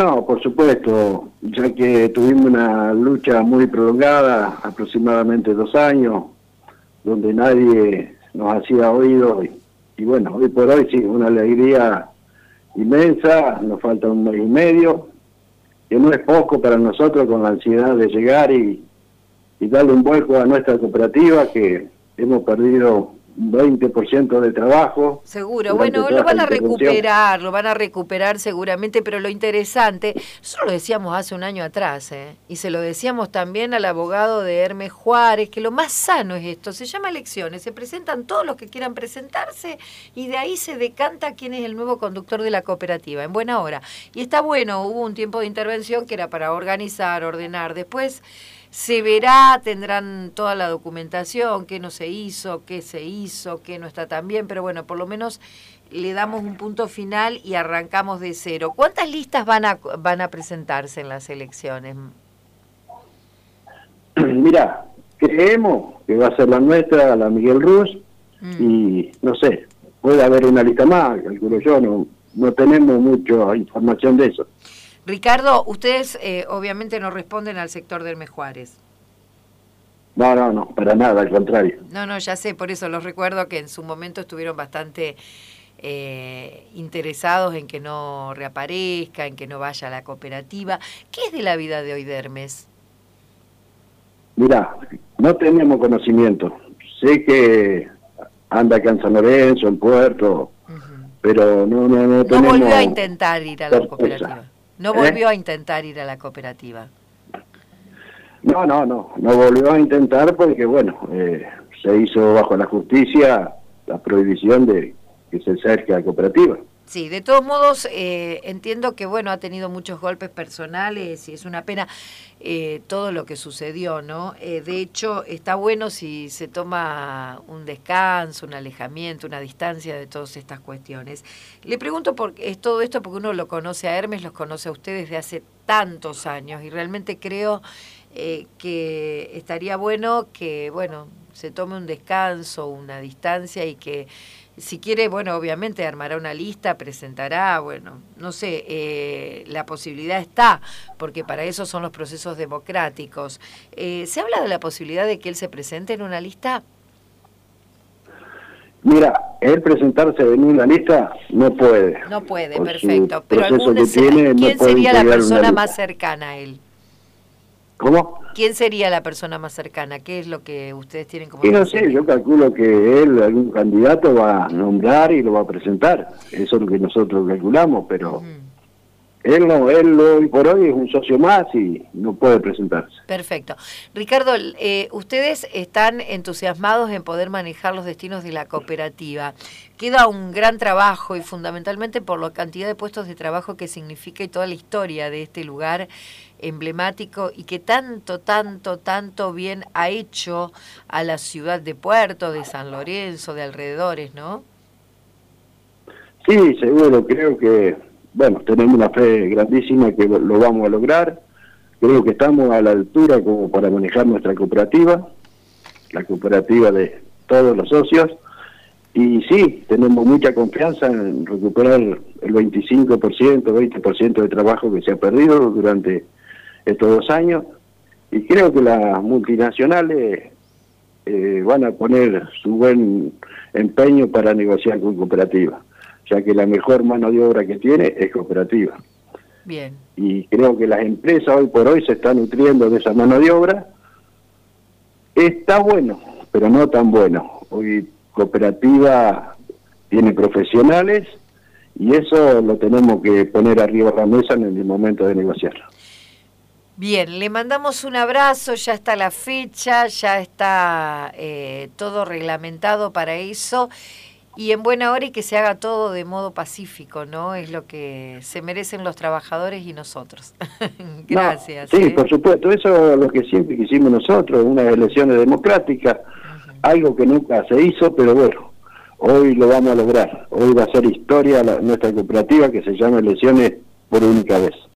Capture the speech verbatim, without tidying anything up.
No, por supuesto, ya que tuvimos una lucha muy prolongada, aproximadamente dos años, donde nadie nos hacía oído, y, y bueno, hoy por hoy sí, una alegría inmensa, nos falta un mes y medio, que no es poco para nosotros con la ansiedad de llegar y, y darle un vuelco a nuestra cooperativa, que hemos perdido un veinte por ciento de trabajo. Seguro, bueno, lo van a recuperar, lo van a recuperar seguramente, pero lo interesante, nosotros lo decíamos hace un año atrás, ¿eh? Y se lo decíamos también al abogado de Hermes Juárez, que lo más sano es esto, se llama elecciones, se presentan todos los que quieran presentarse y de ahí se decanta quién es el nuevo conductor de la cooperativa, en buena hora. Y está bueno, hubo un tiempo de intervención que era para organizar, ordenar, después se verá, tendrán toda la documentación, qué no se hizo, qué se hizo, qué no está tan bien, pero bueno, por lo menos le damos un punto final y arrancamos de cero. ¿Cuántas listas van a van a presentarse en las elecciones? Mira, creemos que va a ser la nuestra, la Miguel Ruz, mm. y no sé, puede haber una lista más, calculo yo, no, no tenemos mucha información de eso. Ricardo, ustedes eh, obviamente no responden al sector de Hermes Juárez. No, no, no, para nada, al contrario. No, no, ya sé, por eso los recuerdo que en su momento estuvieron bastante eh, interesados en que no reaparezca, en que no vaya a la cooperativa. ¿Qué es de la vida de hoy de Hermes? Mirá, no tenemos conocimiento. Sé que anda acá en San Lorenzo, en Puerto, uh-huh. pero no, no, no tenemos... No volvió a intentar ir a la cooperativa. No volvió ¿Eh? a intentar ir a la cooperativa. No, no, no, no volvió a intentar porque, bueno, eh, se hizo bajo la justicia la prohibición de que se acerque a la cooperativa. Sí, de todos modos, eh, entiendo que, bueno, ha tenido muchos golpes personales y es una pena eh, todo lo que sucedió, ¿no? Eh, de hecho, está bueno si se toma un descanso, un alejamiento, una distancia de todas estas cuestiones. Le pregunto por es todo esto porque uno lo conoce a Hermes, los conoce a ustedes desde hace tantos años y realmente creo eh, que estaría bueno que, bueno, se tome un descanso, una distancia y que si quiere, bueno, obviamente armará una lista, presentará, bueno, no sé, eh, la posibilidad está, porque para eso son los procesos democráticos. Eh, ¿Se habla de la posibilidad de que él se presente en una lista? Mira, él presentarse en una lista no puede. No puede, perfecto. Pero alguna, tiene, ¿quién no sería la persona más cercana a él? ¿Cómo? ¿Quién sería la persona más cercana? ¿Qué es lo que ustedes tienen como... Y no sé, yo calculo que él, algún candidato va a nombrar y lo va a presentar. Eso es lo que nosotros calculamos, pero uh-huh. él no, él hoy por hoy es un socio más y no puede presentarse. Perfecto. Ricardo, eh, ustedes están entusiasmados en poder manejar los destinos de la cooperativa. Queda un gran trabajo y fundamentalmente por la cantidad de puestos de trabajo que significa y toda la historia de este lugar emblemático y que tanto, tanto, tanto bien ha hecho a la ciudad de Puerto, de San Lorenzo, de alrededores, ¿no? Sí, seguro, creo que, bueno, tenemos una fe grandísima que lo vamos a lograr. Creo que estamos a la altura como para manejar nuestra cooperativa, la cooperativa de todos los socios, y sí, tenemos mucha confianza en recuperar el veinticinco por ciento, veinte por ciento de trabajo que se ha perdido durante estos dos años, y creo que las multinacionales eh, van a poner su buen empeño para negociar con cooperativa, ya que la mejor mano de obra que tiene es cooperativa. Bien. Y creo que las empresas hoy por hoy se están nutriendo de esa mano de obra. Está bueno, pero no tan bueno. Hoy cooperativa tiene profesionales y eso lo tenemos que poner arriba de la mesa en el momento de negociar. Bien, le mandamos un abrazo, ya está la fecha, ya está eh, todo reglamentado para eso y en buena hora y que se haga todo de modo pacífico, ¿no? Es lo que se merecen los trabajadores y nosotros. Gracias. No, sí, ¿eh? por supuesto, eso es lo que siempre quisimos nosotros, unas elecciones democráticas, uh-huh. algo que nunca se hizo, pero bueno, hoy lo vamos a lograr. Hoy va a ser historia la, nuestra cooperativa que se llama Elecciones por única vez.